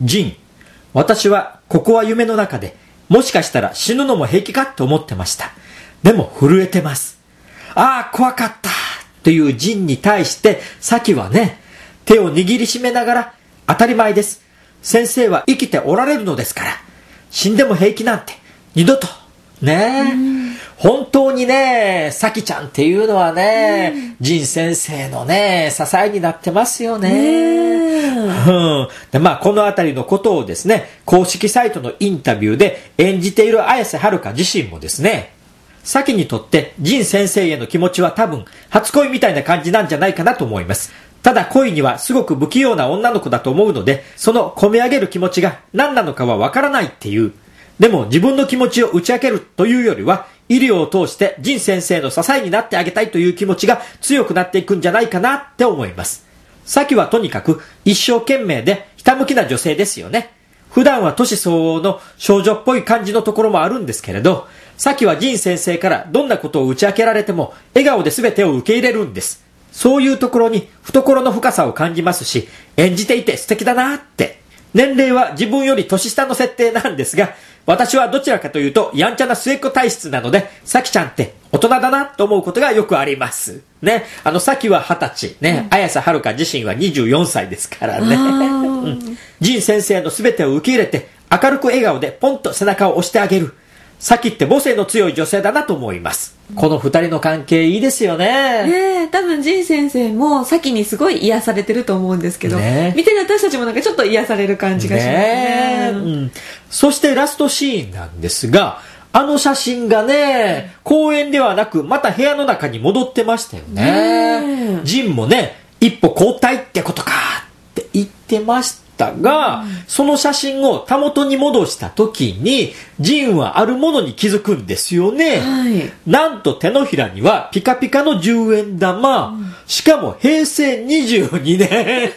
ジン、私はここは夢の中で、もしかしたら死ぬのも平気かと思ってました。でも震えてます。ああ、怖かったというジンに対して、サキはね、手を握りしめながら、当たり前です。先生は生きておられるのですから。死んでも平気なんて、二度と。ねえ。本当にね、サキちゃんっていうのはね、ジン先生のね、支えになってますよね。で、このあたりのことをですね、公式サイトのインタビューで演じている綾瀬はるか自身もですね、サキにとってジン先生への気持ちは多分初恋みたいな感じなんじゃないかなと思います。ただ恋にはすごく不器用な女の子だと思うので、その込み上げる気持ちが何なのかはわからないっていう。でも自分の気持ちを打ち明けるというよりは、医療を通してジン先生の支えになってあげたいという気持ちが強くなっていくんじゃないかなって思います。サキはとにかく一生懸命でひたむきな女性ですよね。普段は年相応の少女っぽい感じのところもあるんですけれど、サキはジン先生からどんなことを打ち明けられても笑顔で全てを受け入れるんです。そういうところに懐の深さを感じますし、演じていて素敵だなって。年齢は自分より年下の設定なんですが、私はどちらかというとやんちゃな末っ子体質なので、サキちゃんって大人だなと思うことがよくあります。ね。サキは20歳、ね。綾瀬はるか自身は24歳ですからね。ジン先生の全てを受け入れて、明るく笑顔でポンと背中を押してあげる。サキって母性の強い女性だなと思います。この二人の関係いいですよね。 ねえ、多分ジン先生もサキにすごい癒されてると思うんですけど、見てる私たちもなんかちょっと癒される感じがしますね。 そしてラストシーンなんですが、あの写真がね、公園ではなくまた部屋の中に戻ってましたよね。ジンもね、一歩後退ってことかって言ってましたが、その写真を手元に戻した時にジンはあるものに気づくんですよね。なんと手のひらにはピカピカの10円玉、しかも平成22年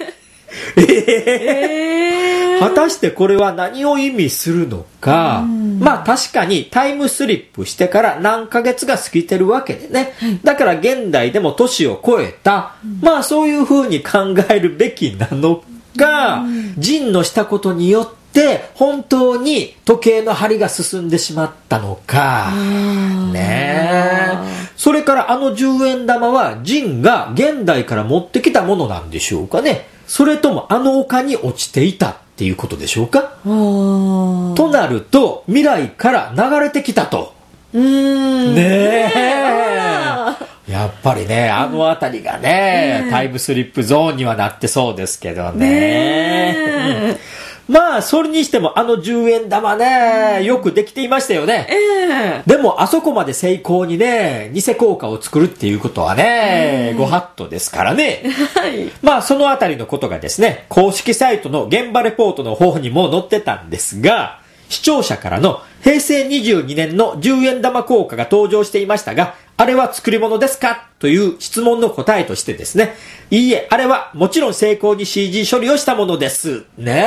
果たしてこれは何を意味するのか。確かにタイムスリップしてから何ヶ月が過ぎてるわけでね、だから現代でも年を超えた、そういう風に考えるべきなのか、ジンのしたことによって本当に時計の針が進んでしまったのかね。それからあの10円玉はジンが現代から持ってきたものなんでしょうかね。それともあの丘に落ちていたっていうことでしょうか。となると未来から流れてきたと。ねえ。やっぱりね、あのあたりがね、タイムスリップゾーンにはなってそうですけどね。それにしてもあの10円玉ね、よくできていましたよね。でもあそこまで精巧にね、偽硬貨を作るっていうことはね、ご法度ですからね。そのあたりのことがですね、公式サイトの現場レポートの方にも載ってたんですが、視聴者からの平成22年の10円玉硬貨が登場していましたが、あれは作り物ですかという質問の答えとしてですね、いいえ、あれはもちろん精巧に CG 処理をしたものですね。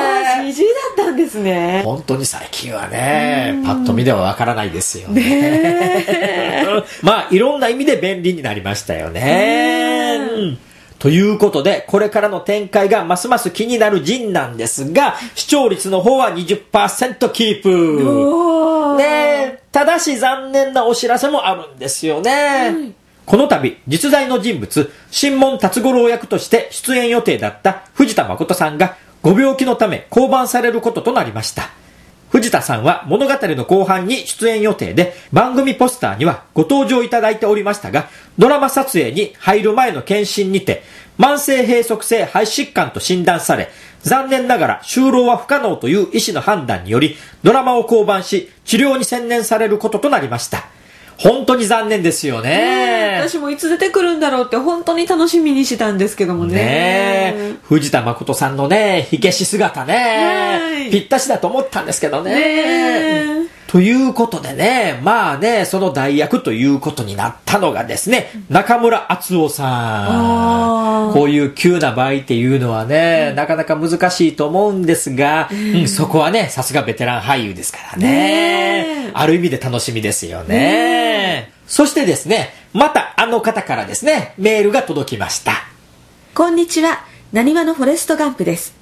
CG だったんですね。 本当に最近はね、パッと見ではわからないですよね。いろんな意味で便利になりましたよね。ということで、これからの展開がますます気になるジンなんですが、視聴率の方は 20% キープ。ただし残念なお知らせもあるんですよね。この度、実在の人物、新門辰五郎役として出演予定だった藤田誠さんがご病気のため降板されることとなりました。藤田さんは物語の後半に出演予定で、番組ポスターにはご登場いただいておりましたが、ドラマ撮影に入る前の検診にて、慢性閉塞性肺疾患と診断され、残念ながら就労は不可能という医師の判断により、ドラマを降板し、治療に専念されることとなりました。本当に残念ですよね。 私もいつ出てくるんだろうって本当に楽しみにしたんですけどもね。 藤田誠さんのね、火消し姿ね、ぴったしだと思ったんですけどね。ということでね、その代役ということになったのがですね、中村敦夫さん。こういう急な場合っていうのはね、なかなか難しいと思うんですが、そこはね、さすがベテラン俳優ですからね。ある意味で楽しみですよね。そしてですね、またあの方からですね、メールが届きました。 こんにちは、なにわのフォレストガンプです。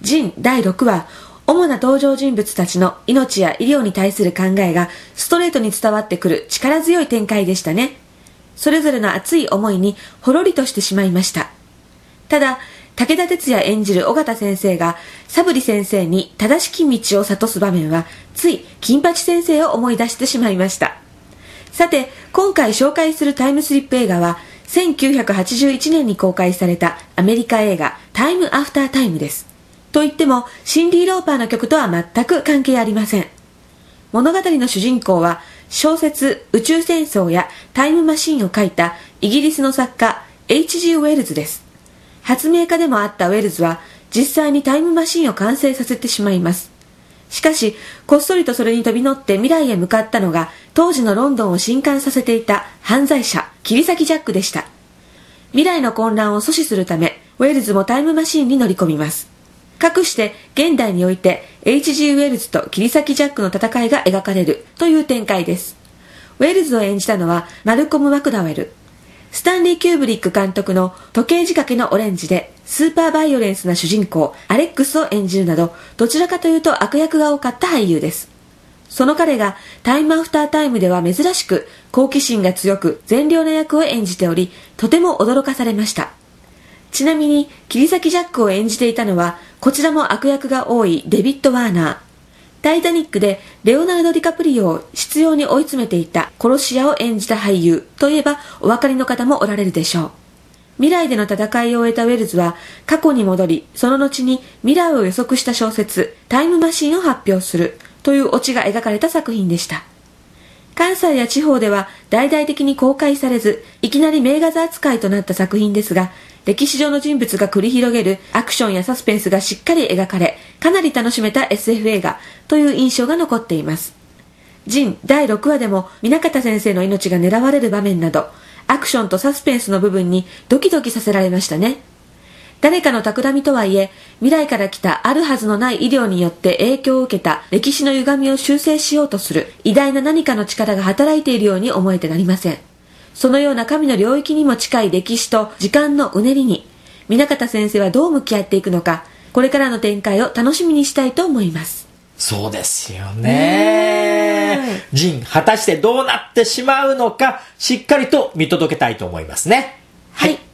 ジン第6話、主な登場人物たちの命や医療に対する考えがストレートに伝わってくる力強い展開でしたね。それぞれの熱い思いにほろりとしてしまいました。ただ、武田鉄矢演じる尾形先生がサブリ先生に正しき道を諭す場面は、つい金八先生を思い出してしまいました。さて、今回紹介するタイムスリップ映画は、1981年に公開されたアメリカ映画タイムアフタータイムです。と言っても、シンディ・ローパーの曲とは全く関係ありません。物語の主人公は、小説宇宙戦争やタイムマシンを書いたイギリスの作家 H.G. ウェルズです。発明家でもあったウェルズは、実際にタイムマシンを完成させてしまいます。しかし、こっそりとそれに飛び乗って未来へ向かったのが、当時のロンドンを震撼させていた犯罪者、切り裂きジャックでした。未来の混乱を阻止するため、ウェルズもタイムマシンに乗り込みます。かくして現代において H.G. ウェルズと切り裂きジャックの戦いが描かれるという展開です。ウェルズを演じたのはマルコム・マクダウェル。スタンリー・キューブリック監督の時計仕掛けのオレンジでスーパーバイオレンスな主人公アレックスを演じるなど、どちらかというと悪役が多かった俳優です。その彼がタイムアフタータイムでは珍しく好奇心が強く善良な役を演じており、とても驚かされました。ちなみに切り裂きジャックを演じていたのは、こちらも悪役が多いデビッド・ワーナー。タイタニックでレオナルド・ディカプリオを執拗に追い詰めていた殺し屋を演じた俳優といえばお分かりの方もおられるでしょう。未来での戦いを終えたウェルズは過去に戻り、その後に未来を予測した小説タイムマシンを発表するというオチが描かれた作品でした。関西や地方では大々的に公開されず、いきなり名画座扱いとなった作品ですが、歴史上の人物が繰り広げるアクションやサスペンスがしっかり描かれ、かなり楽しめた SF 映画という印象が残っています。ジン第6話でも南方先生の命が狙われる場面など、アクションとサスペンスの部分にドキドキさせられましたね。誰かの企みとはいえ、未来から来たあるはずのない医療によって影響を受けた歴史の歪みを修正しようとする偉大な何かの力が働いているように思えてなりません。そのような神の領域にも近い歴史と時間のうねりに、南方先生はどう向き合っていくのか、これからの展開を楽しみにしたいと思います。 そうですよね。ジン、果たしてどうなってしまうのか、しっかりと見届けたいと思いますね。 はい。